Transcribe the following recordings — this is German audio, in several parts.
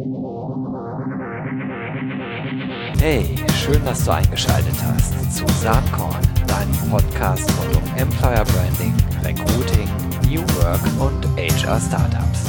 Hey, schön, dass du eingeschaltet hast zu Saatkorn, deinem Podcast rund um Employer Branding, Recruiting, New Work und HR Startups.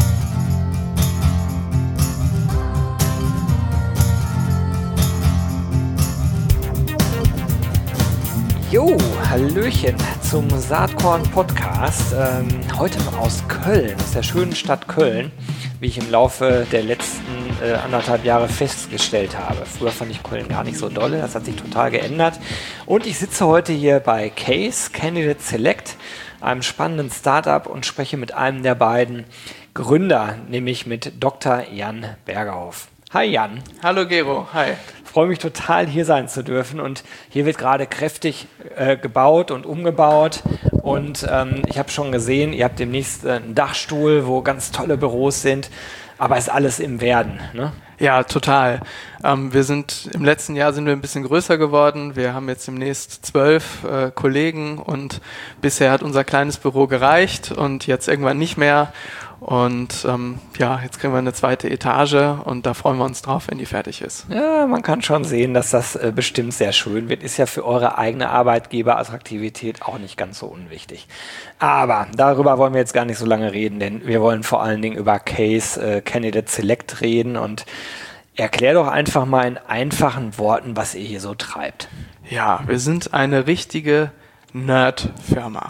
Jo, Hallöchen zum Saatkorn-Podcast, heute aus Köln, aus der schönen Stadt Köln, wie ich im Laufe der letzten 1,5 Jahre festgestellt habe. Früher fand ich Köln gar nicht so dolle, das hat sich total geändert. Und ich sitze heute hier bei Case, Candidate Select, einem spannenden Startup und spreche mit einem der beiden Gründer, nämlich mit Dr. Jan Bergerhoff. Hi Jan. Hallo Gero, hi. Ich freue mich total, hier sein zu dürfen, und hier wird gerade kräftig gebaut und umgebaut, und ich habe schon gesehen, ihr habt demnächst einen Dachstuhl, wo ganz tolle Büros sind, aber ist alles im Werden, ne? Ja, total. Im letzten Jahr sind wir ein bisschen größer geworden. Wir haben jetzt demnächst 12 Kollegen, und bisher hat unser kleines Büro gereicht und jetzt irgendwann nicht mehr. Und jetzt kriegen wir eine zweite Etage, und da freuen wir uns drauf, wenn die fertig ist. Ja, man kann schon sehen, dass das bestimmt sehr schön wird. Ist ja für eure eigene Arbeitgeberattraktivität auch nicht ganz so unwichtig. Aber darüber wollen wir jetzt gar nicht so lange reden, denn wir wollen vor allen Dingen über Case Candidate Select reden. Und erklär doch einfach mal in einfachen Worten, was ihr hier so treibt. Ja, wir sind eine richtige Nerd-Firma.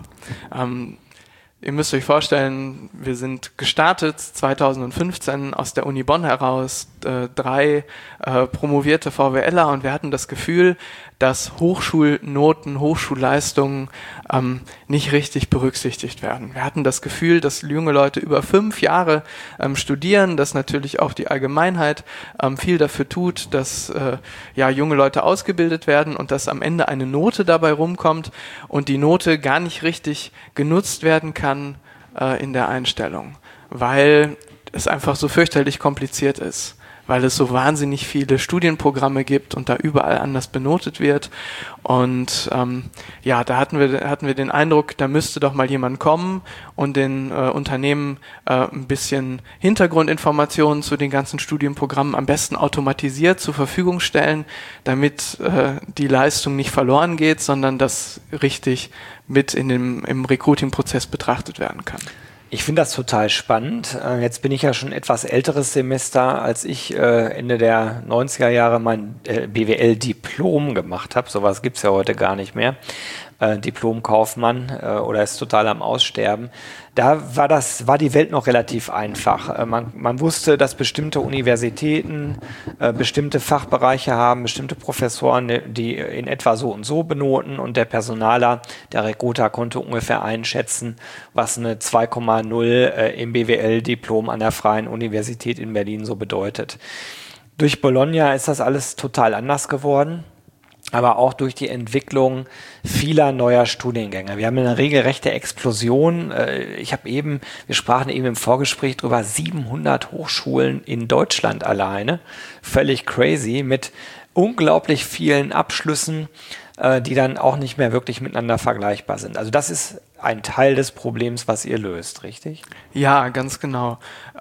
Ihr müsst euch vorstellen, wir sind gestartet 2015 aus der Uni Bonn heraus, 3 promovierte VWLer, und wir hatten das Gefühl, dass Hochschulnoten, Hochschulleistungen nicht richtig berücksichtigt werden. Wir hatten das Gefühl, dass junge Leute über 5 Jahre studieren, dass natürlich auch die Allgemeinheit viel dafür tut, dass junge Leute ausgebildet werden und dass am Ende eine Note dabei rumkommt und die Note gar nicht richtig genutzt werden kann in der Einstellung, weil es einfach so fürchterlich kompliziert ist, weil es so wahnsinnig viele Studienprogramme gibt und da überall anders benotet wird. Und da hatten wir den Eindruck, da müsste doch mal jemand kommen und den Unternehmen ein bisschen Hintergrundinformationen zu den ganzen Studienprogrammen am besten automatisiert zur Verfügung stellen, damit die Leistung nicht verloren geht, sondern das richtig mit im Recruiting-Prozess betrachtet werden kann. Ich finde das total spannend. Jetzt bin ich ja schon etwas älteres Semester, als ich Ende der 90er Jahre mein BWL-Diplom gemacht habe. Sowas gibt es ja heute gar nicht mehr. Diplom-Kaufmann oder ist total am Aussterben. Da war die Welt noch relativ einfach. Man wusste, dass bestimmte Universitäten bestimmte Fachbereiche haben, bestimmte Professoren, die in etwa so und so benoten, und der Personaler, der Recruiter, konnte ungefähr einschätzen, was eine 2,0 im BWL-Diplom an der Freien Universität in Berlin so bedeutet. Durch Bologna ist das alles total anders geworden, aber auch durch die Entwicklung vieler neuer Studiengänge. Wir haben eine regelrechte Explosion. Wir sprachen eben im Vorgespräch drüber, 700 Hochschulen in Deutschland alleine. Völlig crazy, mit unglaublich vielen Abschlüssen, die dann auch nicht mehr wirklich miteinander vergleichbar sind. Also das ist ein Teil des Problems, was ihr löst, richtig? Ja, ganz genau.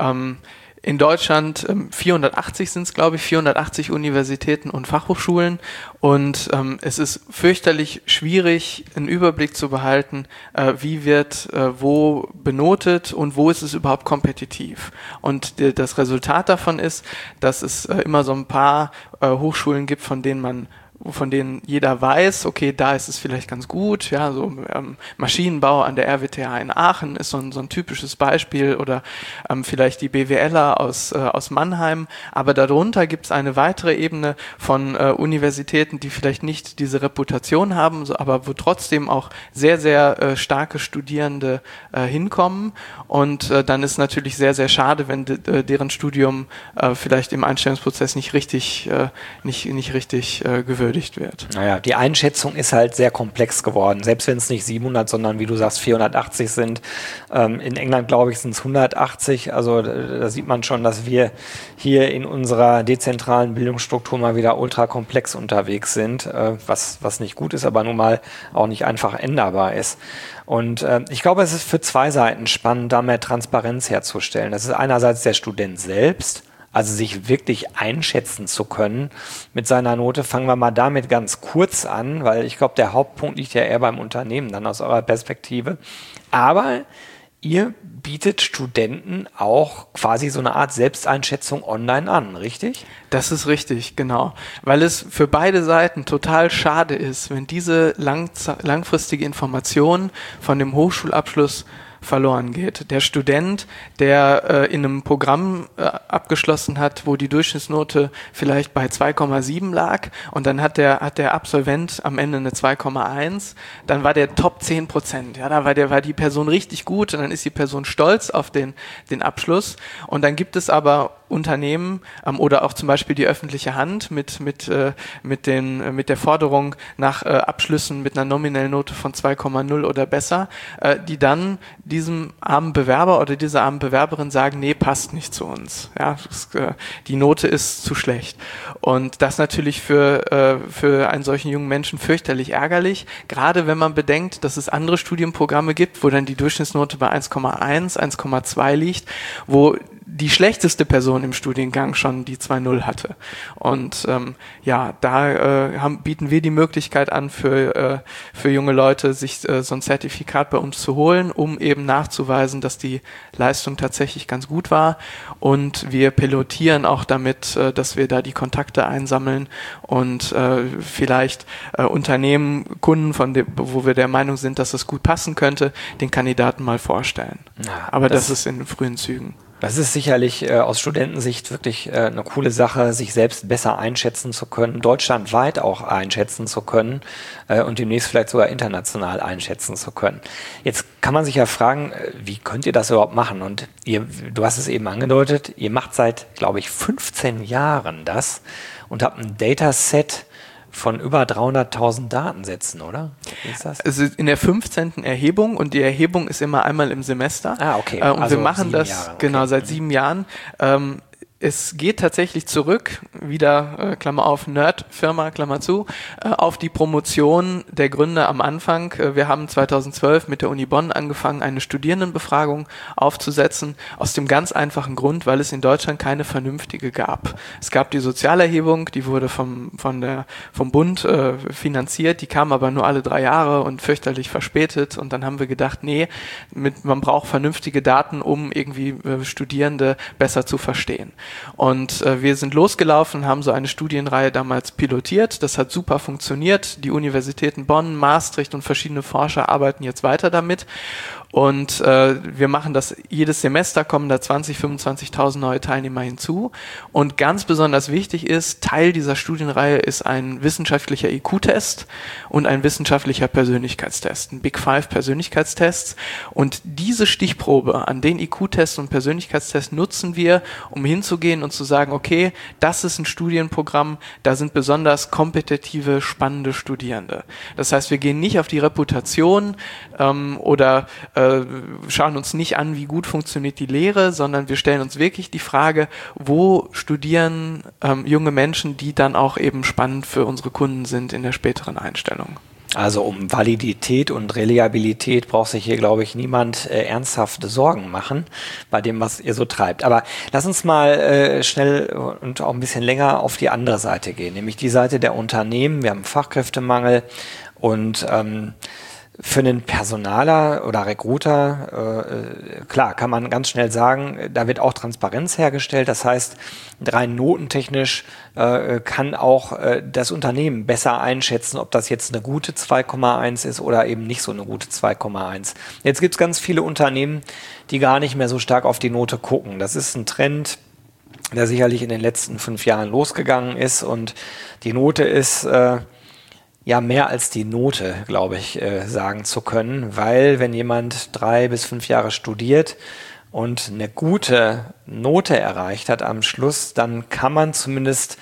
In Deutschland 480 sind es, glaube ich, 480 Universitäten und Fachhochschulen, und es ist fürchterlich schwierig, einen Überblick zu behalten, wie wird wo benotet und wo ist es überhaupt kompetitiv. Und das Resultat davon ist, dass es immer so ein paar Hochschulen gibt, von denen jeder weiß, okay, da ist es vielleicht ganz gut, ja, so Maschinenbau an der RWTH in Aachen ist so ein typisches Beispiel, oder vielleicht die BWLer aus Mannheim, aber darunter gibt es eine weitere Ebene von Universitäten, die vielleicht nicht diese Reputation haben, aber wo trotzdem auch sehr, sehr starke Studierende hinkommen, und dann ist natürlich sehr, sehr schade, wenn deren Studium vielleicht im Einstellungsprozess nicht richtig gewürdigt wird. Naja, die Einschätzung ist halt sehr komplex geworden, selbst wenn es nicht 700, sondern wie du sagst 480 sind. In England, glaube ich, sind es 180. Also da sieht man schon, dass wir hier in unserer dezentralen Bildungsstruktur mal wieder ultra komplex unterwegs sind, was nicht gut ist, aber nun mal auch nicht einfach änderbar ist. Und ich glaube, es ist für zwei Seiten spannend, da mehr Transparenz herzustellen. Das ist einerseits der Student selbst, Also sich wirklich einschätzen zu können mit seiner Note. Fangen wir mal damit ganz kurz an, weil ich glaube, der Hauptpunkt liegt ja eher beim Unternehmen, dann aus eurer Perspektive. Aber ihr bietet Studenten auch quasi so eine Art Selbsteinschätzung online an, richtig? Das ist richtig, genau. Weil es für beide Seiten total schade ist, wenn diese langfristige Information von dem Hochschulabschluss verloren geht. Der Student, der in einem Programm abgeschlossen hat, wo die Durchschnittsnote vielleicht bei 2,7 lag und dann hat der Absolvent am Ende eine 2,1, dann war der Top 10%. Ja, da war die Person richtig gut und dann ist die Person stolz auf den Abschluss. Und dann gibt es aber Unternehmen oder auch zum Beispiel die öffentliche Hand mit der Forderung nach Abschlüssen mit einer nominellen Note von 2,0 oder besser, die dann diesem armen Bewerber oder dieser armen Bewerberin sagen, nee, passt nicht zu uns. Ja, die Note ist zu schlecht. Und das natürlich für einen solchen jungen Menschen fürchterlich ärgerlich, gerade wenn man bedenkt, dass es andere Studienprogramme gibt, wo dann die Durchschnittsnote bei 1,1, 1,2 liegt, wo die schlechteste Person im Studiengang schon die 2,0 hatte. Und bieten wir die Möglichkeit an, für junge Leute sich so ein Zertifikat bei uns zu holen, um eben nachzuweisen, dass die Leistung tatsächlich ganz gut war. Und wir pilotieren auch damit, dass wir da die Kontakte einsammeln und vielleicht Unternehmen, Kunden, wo wir der Meinung sind, dass es gut passen könnte, den Kandidaten mal vorstellen. Ja, aber das ist in den frühen Zügen. Das ist sicherlich aus Studentensicht wirklich eine coole Sache, sich selbst besser einschätzen zu können, deutschlandweit auch einschätzen zu können und demnächst vielleicht sogar international einschätzen zu können. Jetzt kann man sich ja fragen, wie könnt ihr das überhaupt machen? Und du hast es eben angedeutet, ihr macht seit, glaube ich, 15 Jahren das und habt ein Dataset von über 300.000 Datensätzen, oder? Wie ist das? Also in der 15. Erhebung, und die Erhebung ist immer einmal im Semester. Ah, okay. Und also wir machen das Jahre, okay. Genau seit 7 Jahren. Es geht tatsächlich zurück, wieder Klammer auf, Nerd-Firma, Klammer zu, auf die Promotion der Gründer am Anfang. Wir haben 2012 mit der Uni Bonn angefangen, eine Studierendenbefragung aufzusetzen, aus dem ganz einfachen Grund, weil es in Deutschland keine vernünftige gab. Es gab die Sozialerhebung, die wurde vom Bund finanziert, die kam aber nur alle 3 Jahre und fürchterlich verspätet, und dann haben wir gedacht, nee, man braucht vernünftige Daten, um irgendwie Studierende besser zu verstehen. Und wir sind losgelaufen, haben so eine Studienreihe damals pilotiert. Das hat super funktioniert. Die Universitäten Bonn, Maastricht und verschiedene Forscher arbeiten jetzt weiter damit. Und wir machen das jedes Semester, kommen da 20.000, 25.000 neue Teilnehmer hinzu. Und ganz besonders wichtig ist, Teil dieser Studienreihe ist ein wissenschaftlicher IQ-Test und ein wissenschaftlicher Persönlichkeitstest, ein Big Five Persönlichkeitstests. Und diese Stichprobe an den IQ-Test und Persönlichkeitstest nutzen wir, um hinzugehen und zu sagen, okay, das ist ein Studienprogramm, da sind besonders kompetitive, spannende Studierende. Das heißt, wir gehen nicht auf die Reputation oder schauen uns nicht an, wie gut funktioniert die Lehre, sondern wir stellen uns wirklich die Frage, wo studieren junge Menschen, die dann auch eben spannend für unsere Kunden sind in der späteren Einstellung. Also um Validität und Reliabilität braucht sich hier, glaube ich, niemand ernsthafte Sorgen machen bei dem, was ihr so treibt. Aber lass uns mal schnell und auch ein bisschen länger auf die andere Seite gehen, nämlich die Seite der Unternehmen. Wir haben Fachkräftemangel und für einen Personaler oder Recruiter, klar, kann man ganz schnell sagen, da wird auch Transparenz hergestellt. Das heißt, rein notentechnisch kann auch das Unternehmen besser einschätzen, ob das jetzt eine gute 2,1 ist oder eben nicht so eine gute 2,1. Jetzt gibt es ganz viele Unternehmen, die gar nicht mehr so stark auf die Note gucken. Das ist ein Trend, der sicherlich in den letzten 5 Jahren losgegangen ist, und die Note ist ja mehr als die Note, glaube ich, sagen zu können, weil wenn jemand 3 bis 5 Jahre studiert und eine gute Note erreicht hat am Schluss, dann kann man zumindest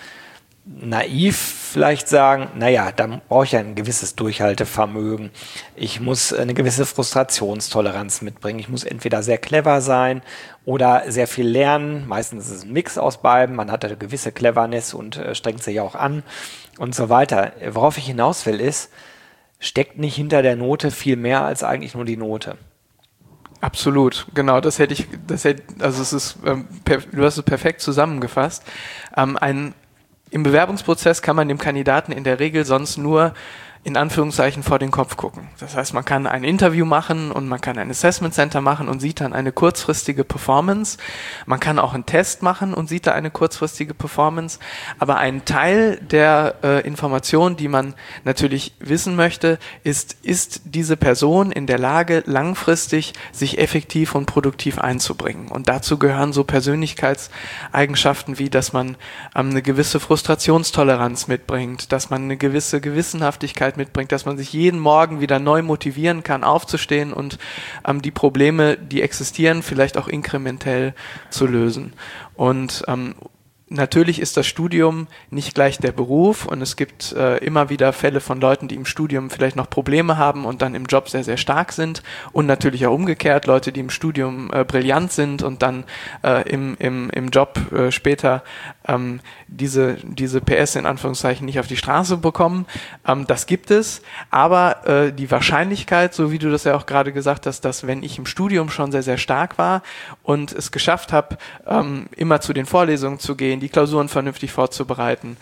naiv vielleicht sagen, naja, dann brauche ich ein gewisses Durchhaltevermögen. Ich muss eine gewisse Frustrationstoleranz mitbringen. Ich muss entweder sehr clever sein oder sehr viel lernen. Meistens ist es ein Mix aus beiden. Man hat eine gewisse Cleverness und strengt sich auch an und so weiter. Worauf ich hinaus will ist, steckt nicht hinter der Note viel mehr als eigentlich nur die Note. Absolut, genau, also es ist, du hast es perfekt zusammengefasst. Im Bewerbungsprozess kann man dem Kandidaten in der Regel sonst nur in Anführungszeichen vor den Kopf gucken. Das heißt, man kann ein Interview machen und man kann ein Assessment Center machen und sieht dann eine kurzfristige Performance. Man kann auch einen Test machen und sieht da eine kurzfristige Performance. Aber ein Teil der Information, die man natürlich wissen möchte, ist diese Person in der Lage, langfristig sich effektiv und produktiv einzubringen. Und dazu gehören so Persönlichkeitseigenschaften wie, dass man eine gewisse Frustrationstoleranz mitbringt, dass man eine gewisse Gewissenhaftigkeit mitbringt, dass man sich jeden Morgen wieder neu motivieren kann, aufzustehen und die Probleme, die existieren, vielleicht auch inkrementell zu lösen. Und natürlich ist das Studium nicht gleich der Beruf und es gibt immer wieder Fälle von Leuten, die im Studium vielleicht noch Probleme haben und dann im Job sehr, sehr stark sind und natürlich auch umgekehrt Leute, die im Studium brillant sind und dann im Job später diese PS in Anführungszeichen nicht auf die Straße bekommen. Das gibt es, aber die Wahrscheinlichkeit, so wie du das ja auch gerade gesagt hast, dass wenn ich im Studium schon sehr, sehr stark war und es geschafft habe, immer zu den Vorlesungen zu gehen, die Klausuren vernünftig vorzubereiten,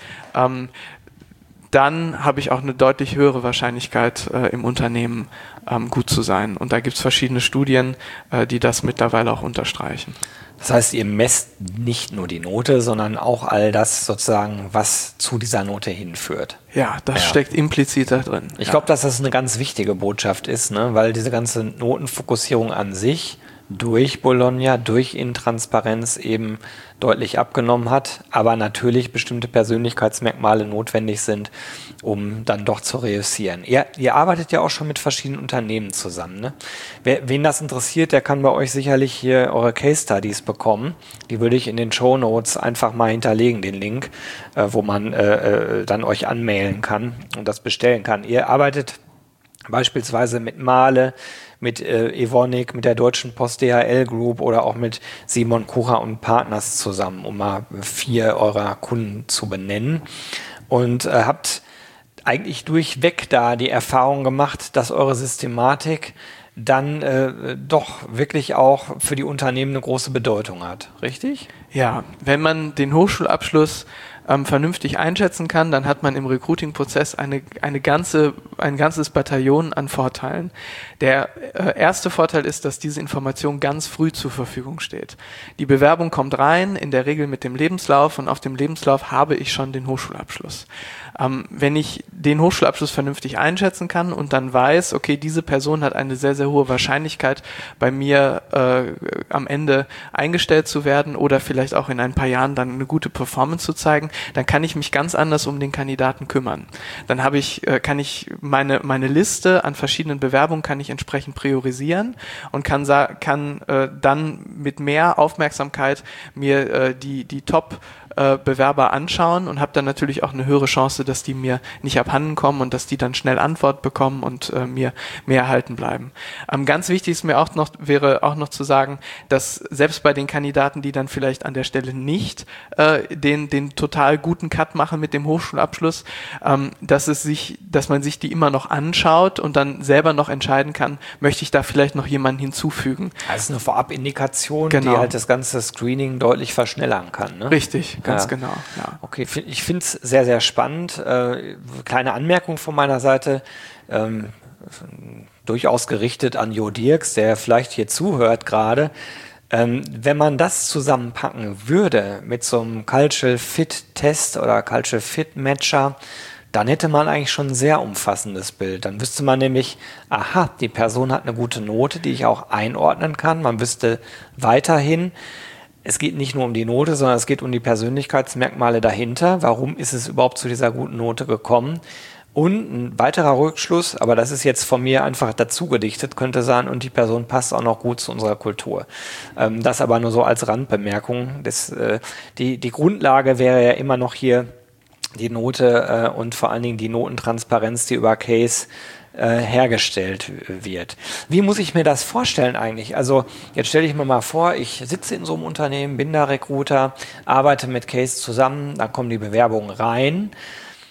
dann habe ich auch eine deutlich höhere Wahrscheinlichkeit, im Unternehmen gut zu sein. Und da gibt es verschiedene Studien, die das mittlerweile auch unterstreichen. Das heißt, ihr messt nicht nur die Note, sondern auch all das sozusagen, was zu dieser Note hinführt. Ja, das steckt implizit da drin. Ich glaube, dass das eine ganz wichtige Botschaft ist, ne? Weil diese ganze Notenfokussierung an sich durch Bologna, durch Intransparenz eben deutlich abgenommen hat, aber natürlich bestimmte Persönlichkeitsmerkmale notwendig sind, um dann doch zu reüssieren. Ihr arbeitet ja auch schon mit verschiedenen Unternehmen zusammen, ne? Wen das interessiert, der kann bei euch sicherlich hier eure Case Studies bekommen. Die würde ich in den Shownotes einfach mal hinterlegen, den Link, wo man dann euch anmailen kann und das bestellen kann. Ihr arbeitet beispielsweise mit Mahle, mit Evonik, mit der Deutschen Post DHL Group oder auch mit Simon Kucher und Partners zusammen, um mal 4 eurer Kunden zu benennen. Und habt eigentlich durchweg da die Erfahrung gemacht, dass eure Systematik dann doch wirklich auch für die Unternehmen eine große Bedeutung hat. Richtig? Ja, wenn man den Hochschulabschluss vernünftig einschätzen kann, dann hat man im Recruiting-Prozess ein ganzes Bataillon an Vorteilen. Der erste Vorteil ist, dass diese Information ganz früh zur Verfügung steht. Die Bewerbung kommt rein, in der Regel mit dem Lebenslauf und auf dem Lebenslauf habe ich schon den Hochschulabschluss. Wenn ich den Hochschulabschluss vernünftig einschätzen kann und dann weiß, okay, diese Person hat eine sehr, sehr hohe Wahrscheinlichkeit, bei mir am Ende eingestellt zu werden oder vielleicht auch in ein paar Jahren dann eine gute Performance zu zeigen, dann kann ich mich ganz anders um den Kandidaten kümmern. Dann kann ich meine Liste an verschiedenen Bewerbungen kann ich entsprechend priorisieren und kann dann mit mehr Aufmerksamkeit mir die Top-Bewerber anschauen und habe dann natürlich auch eine höhere Chance, dass die mir nicht abhanden kommen und dass die dann schnell Antwort bekommen und mir mehr erhalten bleiben. Ganz wichtig ist wäre auch noch zu sagen, dass selbst bei den Kandidaten, die dann vielleicht an der Stelle nicht den total guten Cut machen mit dem Hochschulabschluss, dass man sich die immer noch anschaut und dann selber noch entscheiden kann, möchte ich da vielleicht noch jemanden hinzufügen. Das ist eine Vorabindikation, die halt das ganze Screening deutlich verschnellern kann. Ne? Richtig, ganz genau. Ja. Okay, ich finde es sehr, sehr spannend. Kleine Anmerkung von meiner Seite, durchaus gerichtet an Jo Dirks, der vielleicht hier zuhört gerade. Wenn man das zusammenpacken würde mit so einem Cultural Fit Test oder Cultural Fit Matcher, dann hätte man eigentlich schon ein sehr umfassendes Bild. Dann wüsste man nämlich, aha, die Person hat eine gute Note, die ich auch einordnen kann. Man wüsste weiterhin, es geht nicht nur um die Note, sondern es geht um die Persönlichkeitsmerkmale dahinter. Warum ist es überhaupt zu dieser guten Note gekommen? Und ein weiterer Rückschluss, aber das ist jetzt von mir einfach dazu gedichtet, könnte sein, und die Person passt auch noch gut zu unserer Kultur. Das aber nur so als Randbemerkung. Die Grundlage wäre ja immer noch hier die Note und vor allen Dingen die Notentransparenz, die über Case hergestellt wird. Wie muss ich mir das vorstellen eigentlich? Also jetzt stelle ich mir mal vor, ich sitze in so einem Unternehmen, bin da Recruiter, arbeite mit Case zusammen, dann kommen die Bewerbungen rein.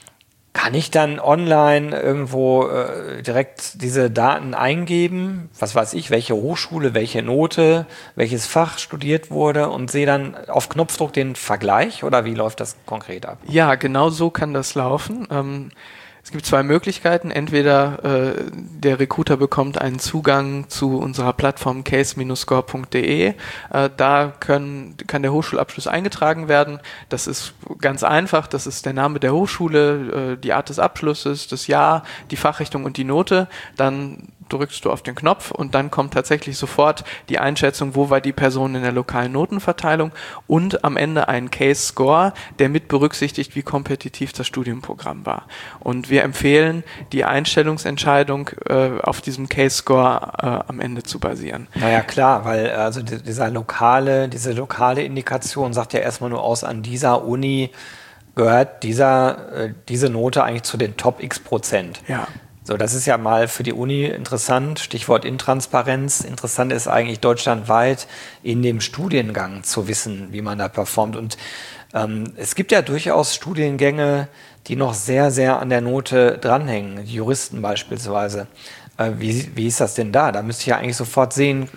Kann ich dann online irgendwo direkt diese Daten eingeben? Was weiß ich, welche Hochschule, welche Note, welches Fach studiert wurde und sehe dann auf Knopfdruck den Vergleich oder wie läuft das konkret ab? Ja, genau so kann das laufen. Es gibt zwei Möglichkeiten. Entweder der Recruiter bekommt einen Zugang zu unserer Plattform case-score.de. Da kann der Hochschulabschluss eingetragen werden. Das ist ganz einfach. Das ist der Name der Hochschule, die Art des Abschlusses, das Jahr, die Fachrichtung und die Note. Dann drückst du auf den Knopf und dann kommt tatsächlich sofort die Einschätzung, wo war die Person in der lokalen Notenverteilung und am Ende ein Case-Score, der mit berücksichtigt, wie kompetitiv das Studienprogramm war. Und wir empfehlen, die Einstellungsentscheidung auf diesem Case-Score am Ende zu basieren. Naja, klar, weil also diese lokale Indikation sagt ja erstmal nur aus, an dieser Uni gehört diese Note eigentlich zu den Top X%. Ja. So, das ist ja mal für die Uni interessant, Stichwort Intransparenz. Interessant ist eigentlich deutschlandweit in dem Studiengang zu wissen, wie man da performt. Und es gibt ja durchaus Studiengänge, die noch sehr, sehr an der Note dranhängen, Juristen beispielsweise. Wie ist das denn da? Da müsste ich ja eigentlich sofort sehen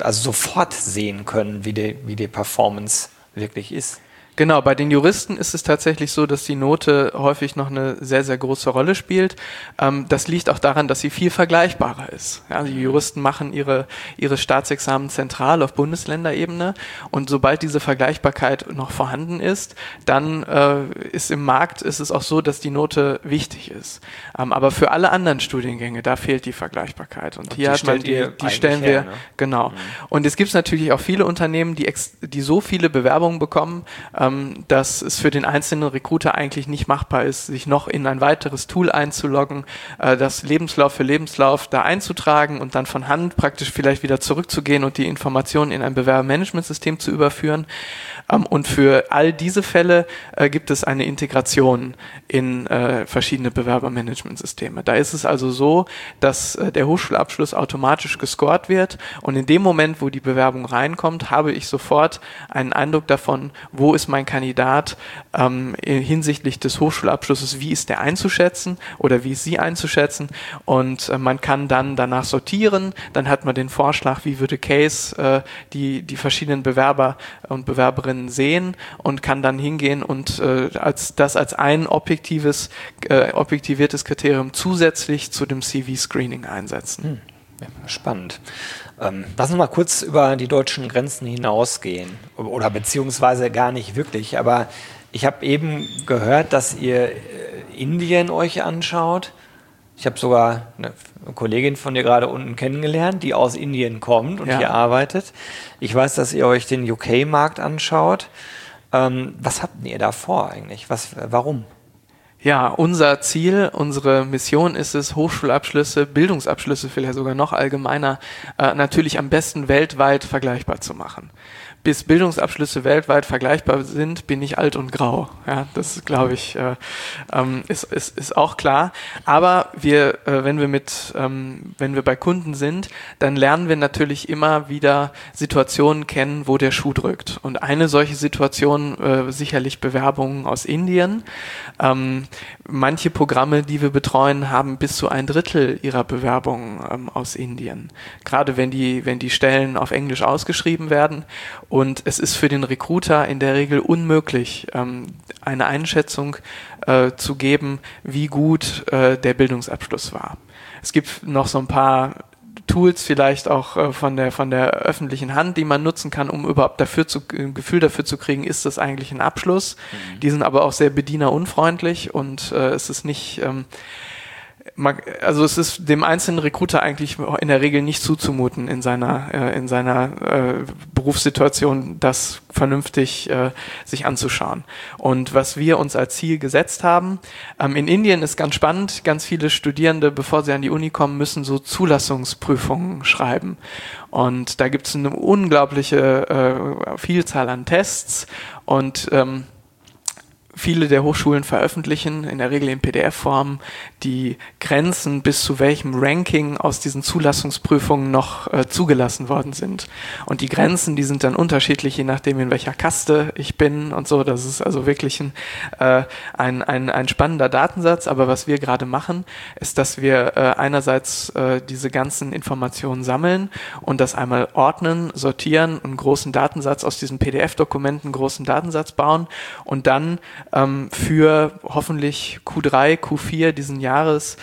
können, wie die Performance wirklich ist. Genau, bei den Juristen ist es tatsächlich so, dass die Note häufig noch eine sehr, sehr große Rolle spielt. Das liegt auch daran, dass sie viel vergleichbarer ist. Ja, die Juristen machen ihre Staatsexamen zentral auf Bundesländerebene und sobald diese Vergleichbarkeit noch vorhanden ist, dann ist im Markt ist es auch so, dass die Note wichtig ist. Aber für alle anderen Studiengänge, da fehlt die Vergleichbarkeit. Und hier hat man die stellen wir, ne? Genau. Mhm. Und es gibt natürlich auch viele Unternehmen, die so viele Bewerbungen bekommen, dass es für den einzelnen Recruiter eigentlich nicht machbar ist, sich noch in ein weiteres Tool einzuloggen, das Lebenslauf für Lebenslauf da einzutragen und dann von Hand praktisch vielleicht wieder zurückzugehen und die Informationen in ein Bewerbermanagementsystem zu überführen. Und für all diese Fälle gibt es eine Integration in verschiedene Bewerbermanagementsysteme. Da ist es also so, dass der Hochschulabschluss automatisch gescored wird und in dem Moment, wo die Bewerbung reinkommt, habe ich sofort einen Eindruck davon, wo ist mein Kandidat hinsichtlich des Hochschulabschlusses, wie ist der einzuschätzen oder wie ist sie einzuschätzen und man kann dann danach sortieren, dann hat man den Vorschlag, wie würde Case die verschiedenen Bewerber und Bewerberinnen sehen und kann dann hingehen und als ein objektiviertes Kriterium zusätzlich zu dem CV-Screening einsetzen. Ja, spannend. Lass uns mal kurz über die deutschen Grenzen hinausgehen oder beziehungsweise gar nicht wirklich, aber ich habe eben gehört, dass ihr Indien euch anschaut. Ich habe sogar eine Kollegin von dir gerade unten kennengelernt, die aus Indien kommt und hier arbeitet. Ich weiß, dass ihr euch den UK-Markt anschaut. Was habt ihr da vor eigentlich? Warum? Ja, unser Ziel, unsere Mission ist es, Hochschulabschlüsse, Bildungsabschlüsse vielleicht sogar noch allgemeiner, natürlich am besten weltweit vergleichbar zu machen. Bis Bildungsabschlüsse weltweit vergleichbar sind, bin ich alt und grau. Ja, das glaube ich, ist auch klar. Aber wenn wir bei Kunden sind, dann lernen wir natürlich immer wieder Situationen kennen, wo der Schuh drückt. Und eine solche Situation sicherlich Bewerbungen aus Indien. Manche Programme, die wir betreuen, haben bis zu 1/3 ihrer Bewerbungen aus Indien. Gerade wenn die Stellen auf Englisch ausgeschrieben werden. Und es ist für den Recruiter in der Regel unmöglich, eine Einschätzung zu geben, wie gut der Bildungsabschluss war. Es gibt noch so ein paar Tools vielleicht auch von der öffentlichen Hand, die man nutzen kann, um überhaupt ein Gefühl dafür zu kriegen, ist das eigentlich ein Abschluss. Mhm. Die sind aber auch sehr bedienerunfreundlich und es ist nicht... Also es ist dem einzelnen Recruiter eigentlich in der Regel nicht zuzumuten, in seiner Berufssituation das vernünftig sich anzuschauen. Und was wir uns als Ziel gesetzt haben, in Indien ist ganz spannend, ganz viele Studierende, bevor sie an die Uni kommen, müssen so Zulassungsprüfungen schreiben. Und da gibt es eine unglaubliche Vielzahl an Tests und viele der Hochschulen veröffentlichen, in der Regel in PDF-Form, die Grenzen, bis zu welchem Ranking aus diesen Zulassungsprüfungen noch zugelassen worden sind. Und die Grenzen, die sind dann unterschiedlich, je nachdem, in welcher Kaste ich bin und so. Das ist also wirklich ein spannender Datensatz. Aber was wir gerade machen, ist, dass wir einerseits diese ganzen Informationen sammeln und das einmal ordnen, sortieren, einen großen Datensatz aus diesen PDF-Dokumenten, einen großen Datensatz bauen und dann für hoffentlich Q3, Q4 diesen Jahres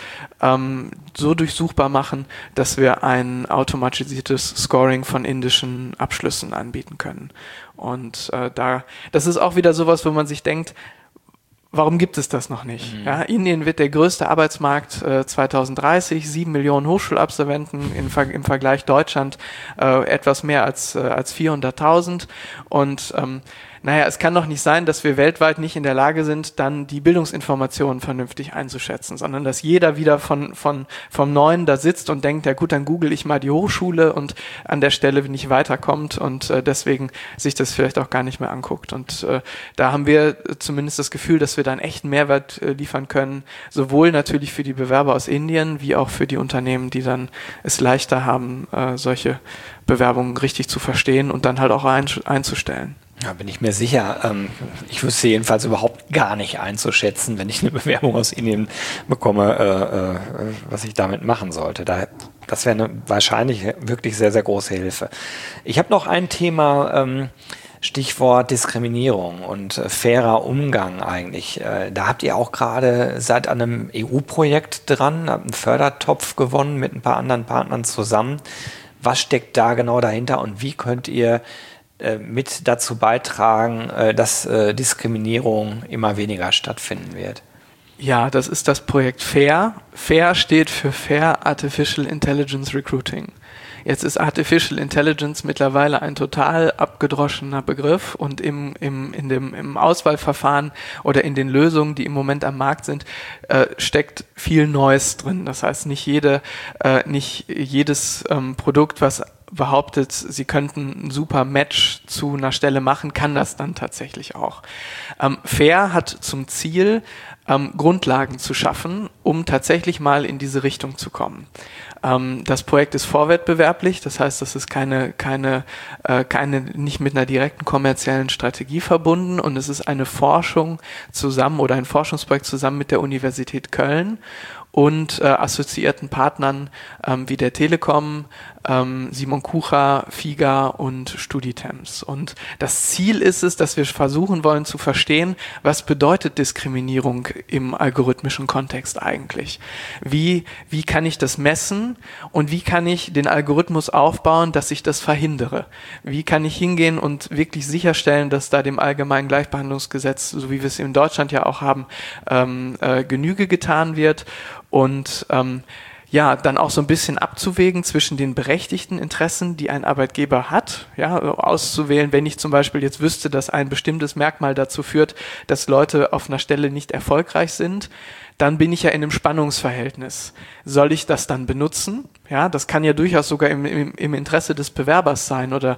so durchsuchbar machen, dass wir ein automatisiertes Scoring von indischen Abschlüssen anbieten können. Und das ist auch wieder sowas, wo man sich denkt, warum gibt es das noch nicht? Mhm. Ja, Indien wird der größte Arbeitsmarkt 2030, 7 Millionen Hochschulabsolventen, im Vergleich Deutschland etwas mehr als 400.000 und es kann doch nicht sein, dass wir weltweit nicht in der Lage sind, dann die Bildungsinformationen vernünftig einzuschätzen, sondern dass jeder wieder vom Neuen da sitzt und denkt, ja gut, dann google ich mal die Hochschule und an der Stelle nicht weiterkommt und deswegen sich das vielleicht auch gar nicht mehr anguckt. Und da haben wir zumindest das Gefühl, dass wir da einen echten Mehrwert liefern können, sowohl natürlich für die Bewerber aus Indien, wie auch für die Unternehmen, die dann es leichter haben, solche Bewerbungen richtig zu verstehen und dann halt auch einzustellen. Ja, bin ich mir sicher. Ich wüsste jedenfalls überhaupt gar nicht einzuschätzen, wenn ich eine Bewerbung aus Indien bekomme, was ich damit machen sollte. Das wäre wahrscheinlich wirklich sehr, sehr große Hilfe. Ich habe noch ein Thema, Stichwort Diskriminierung und fairer Umgang eigentlich. Da habt ihr auch gerade seit einem EU-Projekt dran, habt einen Fördertopf gewonnen mit ein paar anderen Partnern zusammen. Was steckt da genau dahinter und wie könnt ihr mit dazu beitragen, dass Diskriminierung immer weniger stattfinden wird? Ja, das ist das Projekt FAIR. FAIR steht für Fair Artificial Intelligence Recruiting. Jetzt ist Artificial Intelligence mittlerweile ein total abgedroschener Begriff und im Auswahlverfahren oder in den Lösungen, die im Moment am Markt sind, steckt viel Neues drin. Das heißt, nicht jedes Produkt, was behauptet, sie könnten einen super Match zu einer Stelle machen, kann das dann tatsächlich auch. FAIR hat zum Ziel, Grundlagen zu schaffen, um tatsächlich mal in diese Richtung zu kommen. Das Projekt ist vorwettbewerblich, das heißt, das ist nicht mit einer direkten kommerziellen Strategie verbunden und es ist eine Forschung zusammen oder ein Forschungsprojekt zusammen mit der Universität Köln und assoziierten Partnern wie der Telekom, Simon Kucher, FIGA und Studitems. Und das Ziel ist es, dass wir versuchen wollen zu verstehen, was bedeutet Diskriminierung im algorithmischen Kontext eigentlich? Wie kann ich das messen und wie kann ich den Algorithmus aufbauen, dass ich das verhindere? Wie kann ich hingehen und wirklich sicherstellen, dass da dem allgemeinen Gleichbehandlungsgesetz, so wie wir es in Deutschland ja auch haben, Genüge getan wird? Und dann auch so ein bisschen abzuwägen zwischen den berechtigten Interessen, die ein Arbeitgeber hat, auszuwählen, wenn ich zum Beispiel jetzt wüsste, dass ein bestimmtes Merkmal dazu führt, dass Leute auf einer Stelle nicht erfolgreich sind, dann bin ich ja in einem Spannungsverhältnis. Soll ich das dann benutzen? Ja, das kann ja durchaus sogar im Interesse des Bewerbers sein oder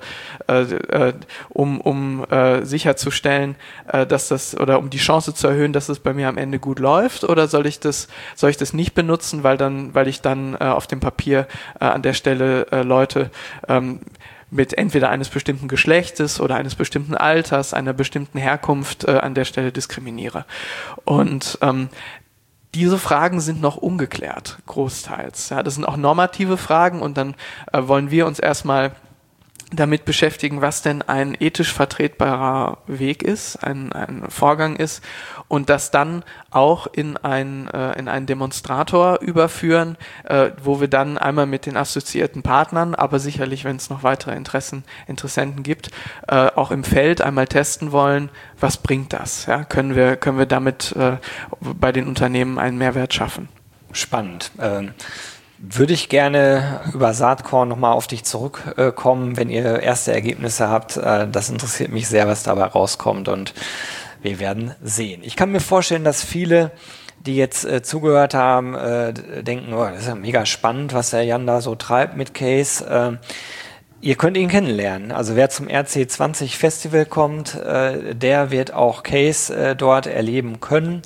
um sicherzustellen, dass das oder um die Chance zu erhöhen, dass es bei mir am Ende gut läuft, oder soll ich das nicht benutzen, weil ich dann auf dem Papier an der Stelle Leute mit entweder eines bestimmten Geschlechtes oder eines bestimmten Alters, einer bestimmten Herkunft an der Stelle diskriminiere. Und diese Fragen sind noch ungeklärt, großteils. Ja, das sind auch normative Fragen und dann wollen wir uns erstmal damit beschäftigen, was denn ein ethisch vertretbarer Weg ist, ein Vorgang ist und das dann auch in einen Demonstrator überführen, wo wir dann einmal mit den assoziierten Partnern, aber sicherlich, wenn es noch weitere Interessenten gibt, auch im Feld einmal testen wollen, was bringt das? Ja, können wir damit bei den Unternehmen einen Mehrwert schaffen? Spannend. Würde ich gerne über Saatkorn nochmal auf dich zurückkommen, wenn ihr erste Ergebnisse habt. Das interessiert mich sehr, was dabei rauskommt und wir werden sehen. Ich kann mir vorstellen, dass viele, die jetzt zugehört haben, denken, oh, das ist ja mega spannend, was der Jan da so treibt mit Case. Ihr könnt ihn kennenlernen. Also wer zum RC20 Festival kommt, der wird auch Case dort erleben können.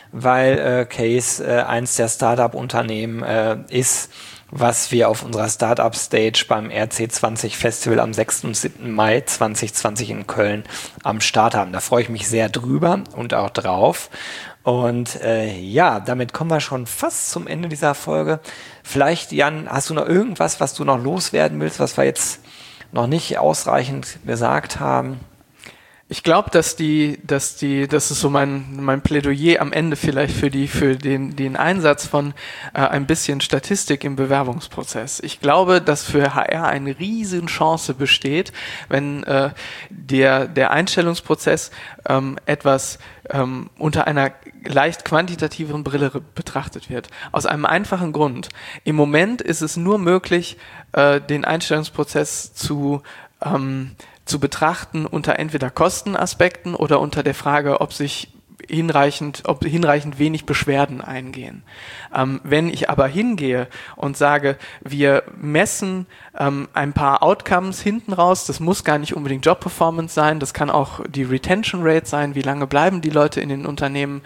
weil Case eins der Startup-Unternehmen ist, was wir auf unserer Startup-Stage beim RC20 Festival am 6. und 7. Mai 2020 in Köln am Start haben. Da freue ich mich sehr drüber und auch drauf. Und damit kommen wir schon fast zum Ende dieser Folge. Vielleicht, Jan, hast du noch irgendwas, was du noch loswerden willst, was wir jetzt noch nicht ausreichend gesagt haben? Ich glaube, das ist so mein Plädoyer am Ende vielleicht für den Einsatz von ein bisschen Statistik im Bewerbungsprozess. Ich glaube, dass für HR eine riesen Chance besteht, wenn der Einstellungsprozess etwas unter einer leicht quantitativeren Brille betrachtet wird. Aus einem einfachen Grund. Im Moment ist es nur möglich, den Einstellungsprozess zu betrachten unter entweder Kostenaspekten oder unter der Frage, ob hinreichend wenig Beschwerden eingehen. Wenn ich aber hingehe und sage, wir messen ein paar Outcomes hinten raus, das muss gar nicht unbedingt Job-Performance sein, das kann auch die Retention Rate sein, wie lange bleiben die Leute in den Unternehmen,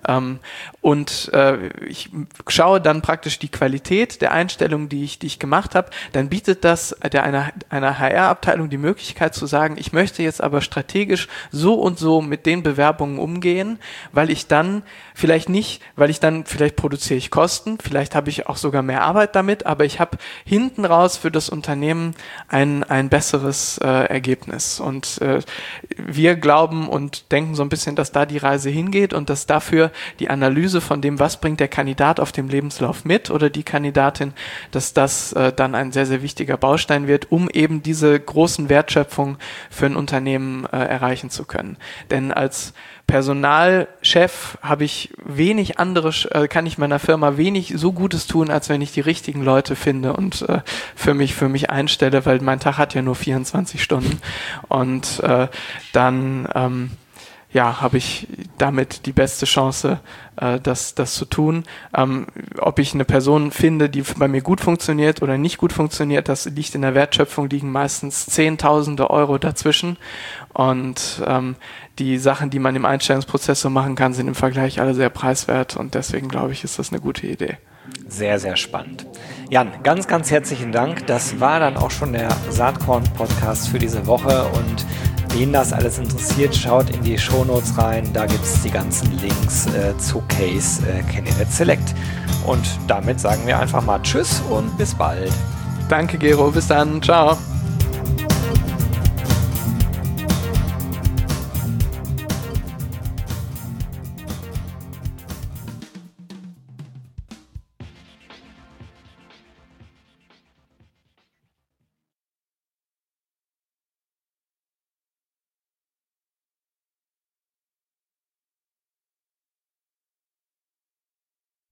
ich schaue dann praktisch die Qualität der Einstellung, die ich gemacht habe, dann bietet das einer HR-Abteilung die Möglichkeit zu sagen, ich möchte jetzt aber strategisch so und so mit den Bewerbungen umgehen, weil vielleicht produziere ich Kosten, vielleicht habe ich auch sogar mehr Arbeit damit, aber ich habe hinten raus für das Unternehmen ein besseres Ergebnis. Und wir glauben und denken so ein bisschen, dass da die Reise hingeht und dass dafür die Analyse von dem, was bringt der Kandidat auf dem Lebenslauf mit oder die Kandidatin, dass das dann ein sehr, sehr wichtiger Baustein wird, um eben diese großen Wertschöpfungen für ein Unternehmen erreichen zu können. Denn als Personalchef habe ich kann ich meiner Firma wenig so Gutes tun, als wenn ich die richtigen Leute finde und für mich einstelle, weil mein Tag hat ja nur 24 Stunden und dann habe ich damit die beste Chance, das zu tun. Ob ich eine Person finde, die bei mir gut funktioniert oder nicht gut funktioniert, das liegt in der Wertschöpfung, liegen meistens Zehntausende Euro dazwischen. Und die Sachen, die man im Einstellungsprozess so machen kann, sind im Vergleich alle sehr preiswert. Und deswegen glaube ich, ist das eine gute Idee. Sehr, sehr spannend. Jan, ganz, ganz herzlichen Dank. Das war dann auch schon der Saatkorn-Podcast für diese Woche und wen das alles interessiert, schaut in die Shownotes rein. Da gibt es die ganzen Links zu Case Candidate Select. Und damit sagen wir einfach mal Tschüss und bis bald. Danke, Gero. Bis dann. Ciao.